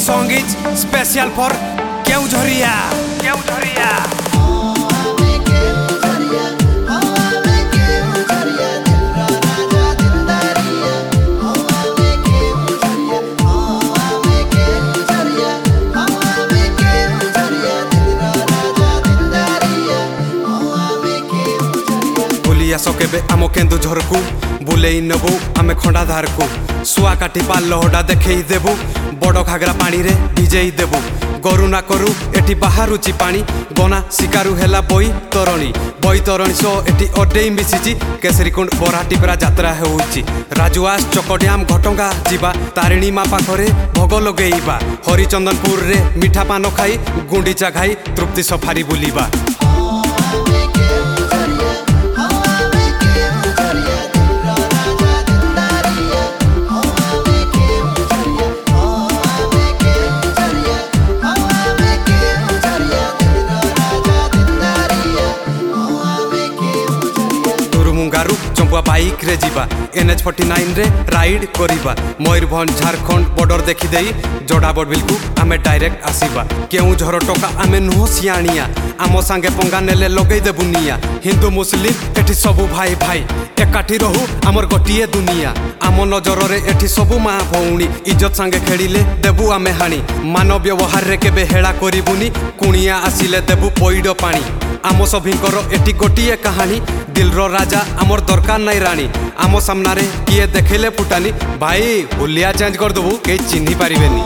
song is special for Keuzharia. बुलिया सकेबे आम केन्दुझर को बुलेई नेबू आमे खंडाधार को सुआ काटी पाल लहडा देखई देबू बड़ घागरा पानी रे भिजेई देबू गरु ना करू एठी बाहारुची पानी गना शिकारु हेला बैतरणी सो एठी अडेई मिसिची केसरीकुंड बराटीपरा यात्रा हेउची राजुआस चकड्याम घटंगा जीवा तारिणी मा पाखरे भोग लगेइबा हरिचंदनपुर रे मिठा पान खाई गुंडीचा खाई तृप्ति सफारी बुलिबा। मुंगारू चंपुआ बाइक रे जीवा NH49 रे राइड करिबा मयूरभंज झारखंड बॉर्डर देखी देई जोड़ा बड़बिल को आमे डायरेक्ट आसीबा केउझर टोका आमे नुह सियाणिया आम संगे पंगा नेले लगई देबुनिया हिंदू मुस्लिम एठी सबु भाई भाई एकाठी रहू आमर गोटिए दुनिया आम नजर रे एठी सबु माँ भौणी इज्जत संगे खेलिले देबु आमे हाणी मानव व्यवहार रे केबे हेला करिबुनी कुणिया आसिले देबु पैड पानी आम सभिंकर एटी गोटिए कहानी दिलर राजा आमर दरकार नाई रानी आम सामना रे किए देखेले फुटानी भाई हुलिया चेंज कर देबू के चिन्ही पारिबेनी।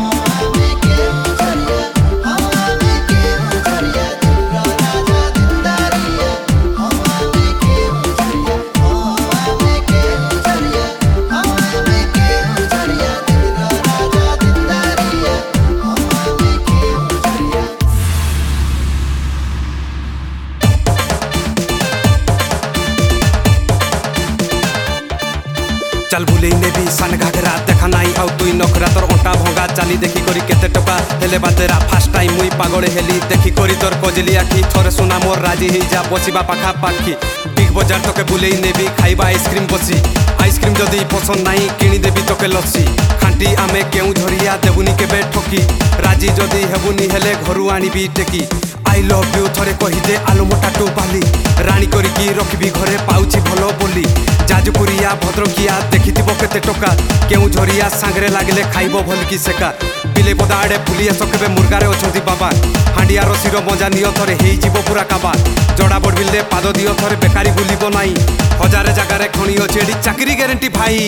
चल बुलेई नेबी सान घाघरा देखा नाई आउ तुई नखरा तोर अंटा भंगा चाली देखी करी केते टका हेले बातेरा फर्स्ट टाइम मुई पागले हेली देखी करी तोर कजली आखी थोरे सुना मोर राजी ही जा बसिबा पाखा पाखी बिग बाजार तके बुलेई नेबी खाइबा आइसक्रीम बसी आइसक्रीम जदी पसंद नाई किनी देबी तके लस्सी खांटी आमे केउझरिया देबुनी केबे ठकी राजी जदी हेबुनी हेले घरु आनिबी टेकी आई लव यू थोरे कहि दे आलू मोटा टू बाली रानी करी की रखबी घरे पाउची भलो बोली जाजपुरिया भद्रकिया देखिथिबो केते टका केउझरिया सांगरे लागले खाइबो भल की सेका बिले पदाड़े बुलिया सकेबे मुर्गारे अछंती बाबा हांडिया रसीर मजा नियो थरे हेई जीवो पूरा काबा जोड़ा बड़बिले पाद दियो थरे बेकारी बुलिबो नाई हजारे जगारे खणी अछेडी चाकरी ग्यारंटी भाई।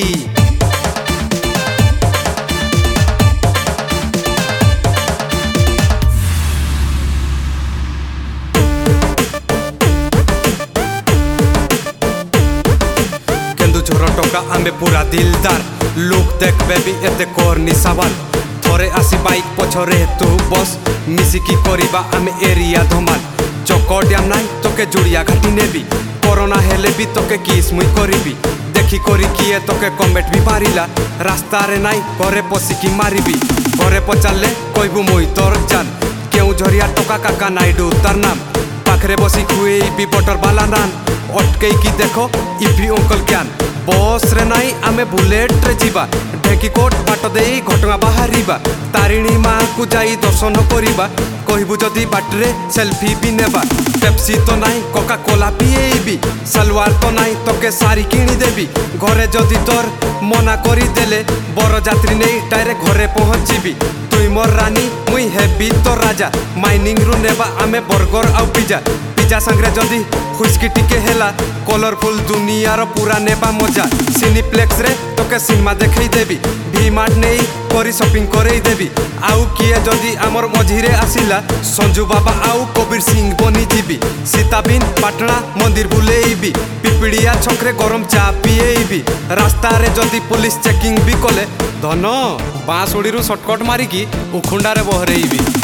केन्दुझर टका आमे पूरा दिलदार लोक देखबे भी एते करनी सवाल थोरे आसी बाइक पछरे तू बस मिसिकी करिबा आमे एरिया धमाल चकड्याम नाई तोके जुड़िया घाटी नेबी कोरोना हेले भी तोके किस मुई करिबी देखी करी किए तोके कमेंट भी मारिला रास्ता रे नाई घरे पसिकी मारिबी घरे पचाले कहबू मुई तोर जान केउझरिया टका काका नाइडू तार नाम पाखरे बसी खुएबी बटर बाला नान अटकई की देखो इभी अंकल ज्ञान बस रे नाई आमे बुलेट रे जीवा ढेकीकोट बाट देई घटगा बाहरिबा तारिणी माँ को जाई दर्शन करिबा कहबू जदी बाटरे सेल्फी भी नेबा पेप्सी तो नाई कोका कोला पिएबी सलवार तो नाई तोके सारी किनी देबी घरे जदी तोर मना करी देले बर यात्री नहीं डायरेक्ट घरे पहुंचीबी तुई मोर रानी मुई हेबी तो राजा माइनिंग रु नेबा आमे बर्गर आउ पिज्जा संगे जदी खुशकी टिके हेला कलरफुल दुनियार पूरा नेबा मजा सिनीप्लेक्स रे तोके सिनेमा देखई देबी भी मार्ट नहीं करी शॉपिंग करई देबी आउ किए जदी आमर मझिरे आसिला संजू बाबा आउ कबीर सिंह बनी जीबी सीताबिन पाटना मंदिर बुलेइबी पिपिड़िया छकरे गरम चा पिएबी रास्ता रे जदी पुलिस चेकिंग भी कले धन बाँसुड़ी शॉर्टकट मारिकी उखुंडा रे बहरेइबी।